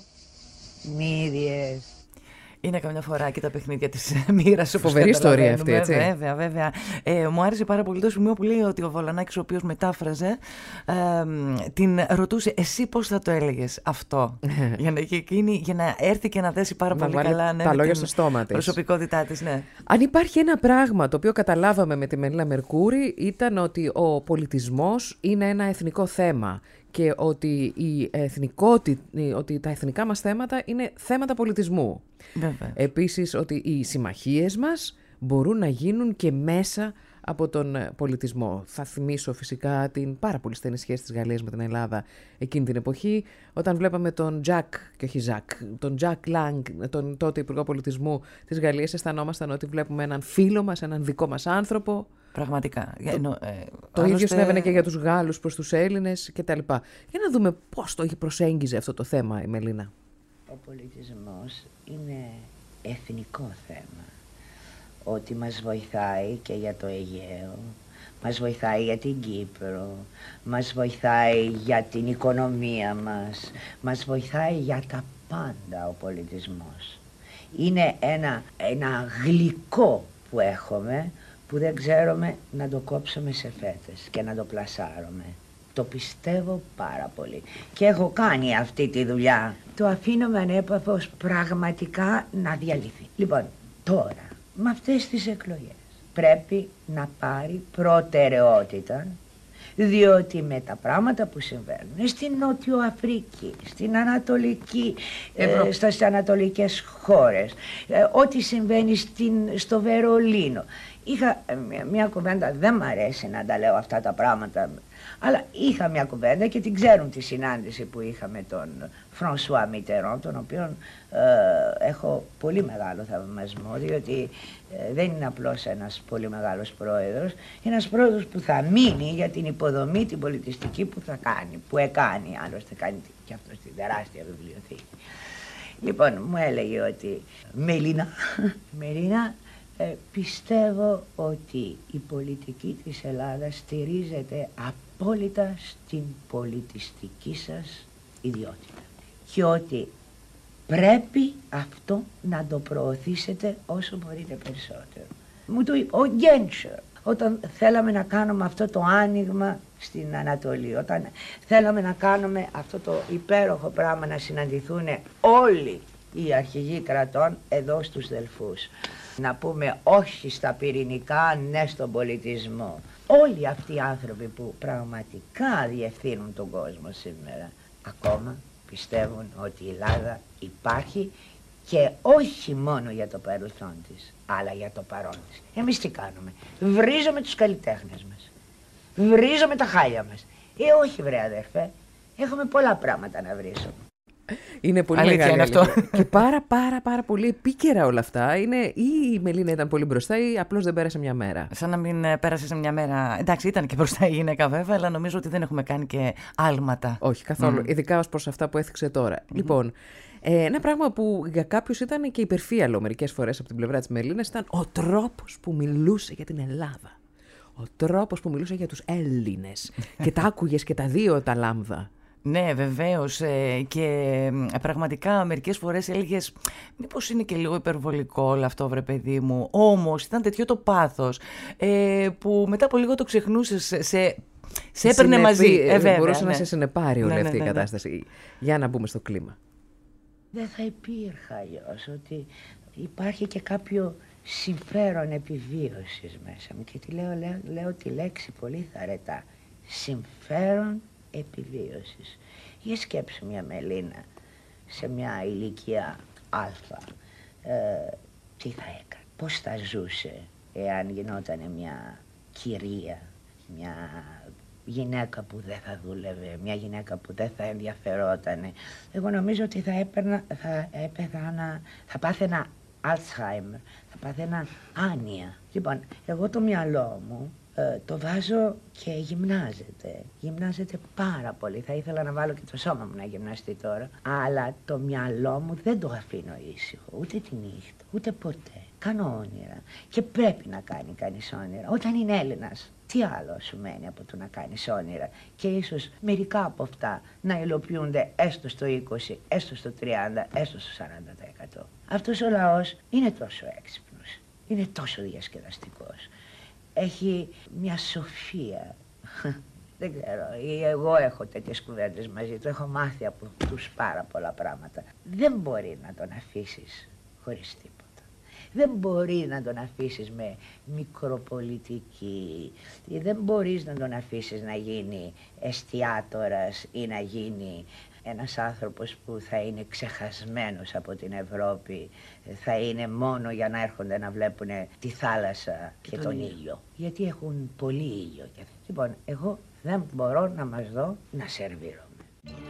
Μύδιες. Είναι καμιά φορά και τα παιχνίδια της μοίρας. Φοβερή ιστορία αυτή, έτσι. Βέβαια, βέβαια. Ε, μου άρεσε πάρα πολύ το σημείο που λέει ότι ο Βολανάκης, ο οποίος μετάφραζε, ε, την ρωτούσε εσύ πώς θα το έλεγες αυτό. για, να, και εκείνη, για να έρθει και να δέσει πάρα να πολύ καλά ναι, τα λόγια στο στόμα της. Προσωπικότητά της, ναι. Αν υπάρχει ένα πράγμα το οποίο καταλάβαμε με τη Μελίνα Μερκούρη, ήταν ότι ο πολιτισμός είναι ένα εθνικό θέμα. Και ότι, η εθνικότητα, ότι τα εθνικά μας θέματα είναι θέματα πολιτισμού. Βέβαια. Επίσης ότι οι συμμαχίες μας μπορούν να γίνουν και μέσα από τον πολιτισμό. Θα θυμίσω φυσικά την πάρα πολύ στενή σχέση της Γαλλίας με την Ελλάδα εκείνη την εποχή, όταν βλέπαμε τον Τζακ, και όχι Ζακ, τον Τζακ Λάγκ, τον τότε Υπουργό Πολιτισμού της Γαλλίας, αισθανόμασταν ότι βλέπουμε έναν φίλο μας, έναν δικό μας άνθρωπο. Πραγματικά. Το, Ενώ, ε, το άλλωστε... ίδιο συνέβαινε και για τους Γάλλους προς τους Έλληνες κτλ. Για να δούμε πώς το προσέγγιζε αυτό το θέμα η Μελίνα. Ο πολιτισμός είναι εθνικό θέμα. Ότι μας βοηθάει και για το Αιγαίο, μας βοηθάει για την Κύπρο, μας βοηθάει για την οικονομία μας, μας βοηθάει για τα πάντα ο πολιτισμός. Είναι ένα, ένα γλυκό που έχουμε, που δεν ξέρουμε να το κόψουμε σε φέτες και να το πλασάρουμε. Το πιστεύω πάρα πολύ. Και έχω κάνει αυτή τη δουλειά. Το αφήνω με ανέπαφος πραγματικά να διαλυθεί. Λοιπόν, τώρα, με αυτές τις εκλογές, πρέπει να πάρει προτεραιότητα, διότι με τα πράγματα που συμβαίνουν στην Νότιο Αφρική, στην Ανατολική, ε, στις ανατολικές χώρες, ε, ό,τι συμβαίνει στην, στο Βερολίνο, είχα μια, μια κουβέντα, δεν μ' αρέσει να τα λέω αυτά τα πράγματα, αλλά είχα μια κουβέντα και την ξέρουν τη συνάντηση που είχα με τον Φρανσουά Μιτερόν, τον οποίον ε, έχω πολύ μεγάλο θαυμασμό, διότι ε, δεν είναι απλώς ένας πολύ μεγάλος πρόεδρος, είναι ένας πρόεδρος που θα μείνει για την υποδομή, την πολιτιστική που θα κάνει, που έκανε, άλλωστε κάνει και αυτό στην τεράστια βιβλιοθήκη. Λοιπόν, μου έλεγε ότι Μελίνα, Μελίνα, ε, πιστεύω ότι η πολιτική της Ελλάδας στηρίζεται απόλυτα στην πολιτιστική σας ιδιότητα και ότι πρέπει αυτό να το προωθήσετε όσο μπορείτε περισσότερο. Μου το είπε ο Γκέντσερ, όταν θέλαμε να κάνουμε αυτό το άνοιγμα στην Ανατολή, όταν θέλαμε να κάνουμε αυτό το υπέροχο πράγμα, να συναντηθούν όλοι οι αρχηγοί κρατών εδώ στους Δελφούς. Να πούμε όχι στα πυρηνικά, ναι στον πολιτισμό. Όλοι αυτοί οι άνθρωποι που πραγματικά διευθύνουν τον κόσμο σήμερα, ακόμα πιστεύουν ότι η Ελλάδα υπάρχει και όχι μόνο για το παρελθόν της, αλλά για το παρόν της. Εμείς τι κάνουμε? Βρίζουμε τους καλλιτέχνες μας. Βρίζουμε τα χάλια μας. Ε, όχι βρε αδερφέ, έχουμε πολλά πράγματα να βρίσουμε. Είναι πολύ αλήθεια μεγάλη είναι αυτό. Και πάρα πάρα πάρα πολύ επίκαιρα όλα αυτά. Είναι ή η Μελίνα ήταν πολύ μπροστά ή απλώς δεν πέρασε μια μέρα. Σαν να μην πέρασε σε μια μέρα. Εντάξει, ήταν και μπροστά η γυναίκα βέβαια, αλλά νομίζω ότι δεν έχουμε κάνει και άλματα. Όχι καθόλου. Mm. Ειδικά ως προς αυτά που έθιξε τώρα. Mm-hmm. Λοιπόν, ε, ένα πράγμα που για κάποιους ήταν και υπερφύαλο μερικές φορές από την πλευρά της Μελίνας ήταν ο τρόπος που μιλούσε για την Ελλάδα. Ο τρόπος που μιλούσε για τους Έλληνες. Και τα άκουγες και τα δύο τα λάμδα. Ναι, βεβαίως, και πραγματικά μερικές φορές έλεγες μήπως είναι και λίγο υπερβολικό όλο αυτό βρε παιδί μου, όμως ήταν τέτοιο το πάθος ε, που μετά από λίγο το ξεχνούσες, σε, σε, σε έπαιρνε μαζί. Ε, βέβαια, μπορούσε ναι. να σε συνεπάρει όλη ναι, αυτή ναι, ναι, η κατάσταση. Ναι. Για να μπούμε στο κλίμα. Δεν θα υπήρχα αλλιώς, ότι υπάρχει και κάποιο συμφέρον επιβίωσης μέσα μου και τη λέω, λέω, λέω τη λέξη πολύ θαρετά, συμφέρον επιβίωσης. Για σκέψου μια Μελίνα σε μια ηλικία αλφα, ε, τι θα έκανε, πώς θα ζούσε εάν γινόταν μια κυρία, μια γυναίκα που δεν θα δούλευε, μια γυναίκα που δεν θα ενδιαφερότανε. Εγώ νομίζω ότι θα έπαιρνα, θα έπαιχα, θα πάθαινα Alzheimer, θα πάθαινα άνοια. Λοιπόν, εγώ το μυαλό μου Ε, το βάζω και γυμνάζεται. Γυμνάζεται πάρα πολύ. Θα ήθελα να βάλω και το σώμα μου να γυμναστεί τώρα. Αλλά το μυαλό μου δεν το αφήνω ήσυχο. Ούτε τη νύχτα, ούτε ποτέ. Κάνω όνειρα. Και πρέπει να κάνει κανείς όνειρα. Όταν είναι Έλληνας, τι άλλο σου μένει από το να κάνεις όνειρα? Και ίσως μερικά από αυτά να υλοποιούνται έστω στο είκοσι, έστω στο τριάντα, έστω στο σαράντα τοις εκατό. Αυτός ο λαός είναι τόσο έξυπνος. Είναι τόσο διασκεδαστικός. Έχει μια σοφία. Δεν ξέρω, εγώ έχω τέτοιες κουβέντες μαζί του, έχω μάθει από τους πάρα πολλά πράγματα. Δεν μπορεί να τον αφήσεις χωρίς τίποτα. Δεν μπορεί να τον αφήσεις με μικροπολιτική, δεν μπορείς να τον αφήσεις να γίνει εστιατόρας ή να γίνει ένας άνθρωπος που θα είναι ξεχασμένος από την Ευρώπη, θα είναι μόνο για να έρχονται να βλέπουν τη θάλασσα και, και τον ήλιο. ήλιο. Γιατί έχουν πολύ ήλιο. Λοιπόν, εγώ δεν μπορώ να μας δω να σερβίρομαι.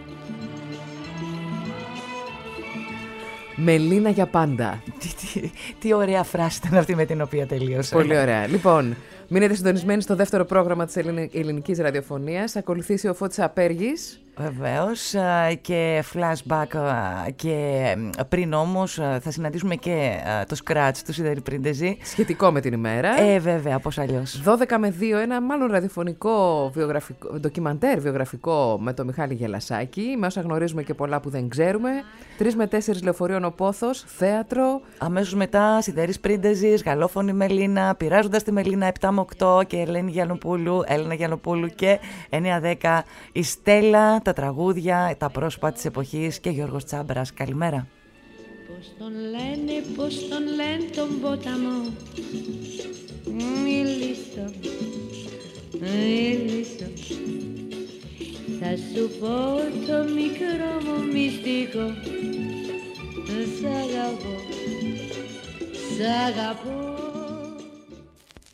Μελίνα για πάντα. Τι, τι, τι ωραία φράση ήταν αυτή με την οποία τελείωσε. Πολύ ωραία. Λοιπόν, μείνετε συντονισμένοι στο δεύτερο πρόγραμμα της ελληνικής ραδιοφωνίας. Ακολουθήσει ο Φώτης Απέργης. Βεβαίως, και flashback, και πριν όμως θα συναντήσουμε και το Scratch του Σιδερή Πρίντεζη. Σχετικό με την ημέρα. Ε, βέβαια, πώς αλλιώς. δώδεκα με δύο, ένα μάλλον ραδιοφωνικό βιογραφικό, ντοκιμαντέρ βιογραφικό με τον Μιχάλη Γελασάκη, με όσα γνωρίζουμε και πολλά που δεν ξέρουμε. τρεις με τέσσερις Λεωφορείων ο Πόθος, θέατρο. Αμέσως μετά Σιδερής Πρίντεζης, Γαλλόφωνη Μελίνα, Πειράζοντας τη Μελίνα επτά με οκτώ και Ελένη Γιαννοπούλου, Έλληνα Γιαννοπούλου και εννιά δέκα η Στέλλα. Τα τραγούδια, τα πρόσωπα της εποχής και Γιώργος Τσάμπρας. Καλημέρα. Πώς τον λένε, πώς τον λένε τον ποταμό, μιλήσω, μιλήσω. Θα σου πω το μικρό μου μυστικό, σ' αγαπώ, σ' αγαπώ.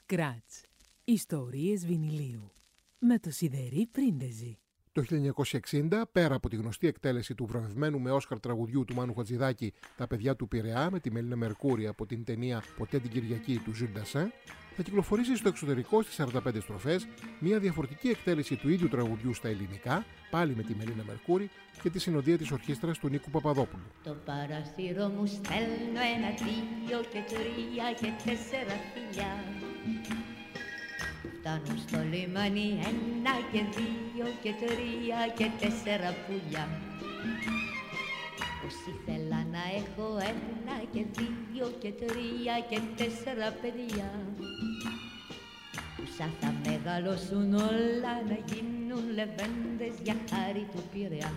Σκράτς. Ιστορίες βινιλίου. Με το Σιδερή Πρίντεζη. Το χίλια εννιακόσια εξήντα, πέρα από τη γνωστή εκτέλεση του βραβευμένου με Όσκαρ τραγουδιού του Μάνου Χατζηδάκη «Τα παιδιά του Πειραιά» με τη Μελίνα Μερκούρη από την ταινία «Ποτέ την Κυριακή» του Ζιλ Ντασέν, θα κυκλοφορήσει στο εξωτερικό στις σαράντα πέντε στροφές μια διαφορετική εκτέλεση του ίδιου τραγουδιού στα ελληνικά, πάλι με τη Μελίνα Μερκούρη και τη συνοδεία της ορχήστρας του Νίκου Παπαδόπουλου. Το παραθύρο μου στέλνω ένα, δύο και τρία και τέσσερα φιλιά. Φτάνουν στο λιμάνι ένα και δύο και τρία και τέσσερα πουλιά. Πως ήθελα να έχω ένα και δύο και τρία και τέσσερα παιδιά, που σαν θα μεγαλώσουν όλα να γίνουν λεβέντες για χάρη του Πειραιά.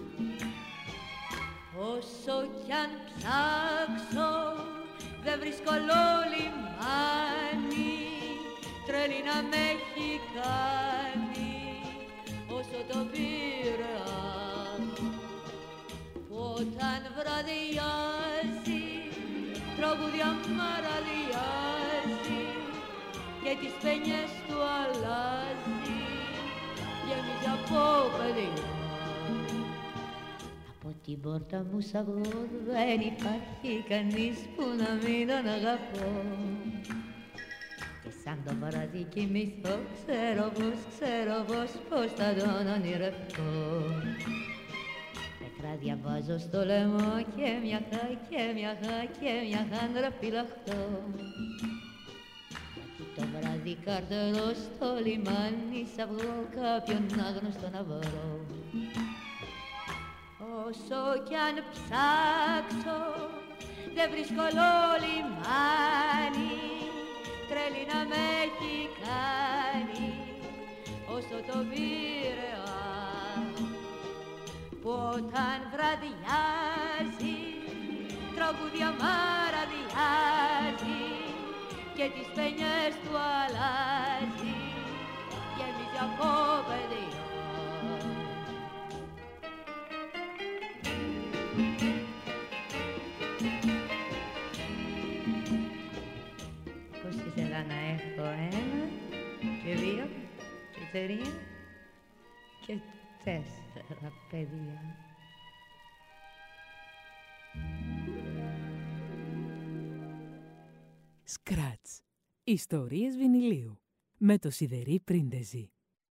Όσο κι αν ψάξω δεν βρίσκω όλο λιμάνι, τρέλη να με έχει κάνει όσο το Πειραιά. Όταν βραδιάζει τραγούδια μαραδιάζει και τις παινιές του αλλάζει, γεμίζει από παιδιά. Από την πόρτα μου σ' αυγό δεν υπάρχει κανείς που να μην τον αγαπώ, και σαν το βράδυ κοιμηθώ ξέρω πως, ξέρω πως, πως θα τον ονειρευτώ. Πέτρα διαβάζω στο λαιμό και μια χά και μια χά και μια χάντρα φυλαχτώ, γιατί το βράδυ καρτερώ στο λιμάνι σ' αυγό κάποιον άγνωστο να βρω. Όσο κι αν ψάξω δεν βρίσκω όλο λιμάνι, τρέλη να με έχει κάνει όσο το Πειραιά, που όταν βραδιάζει τραγούδια μαραδιάζει και τις παινιές του αλλάζει, γεμίζει από παιδιά. Πως ήθελα να έχω ένα και δύο και τρία και τέσσερα παιδιά. Σκράτς. Ιστορίες βινιλίου. Με το Σιδερή Πρίντεζη.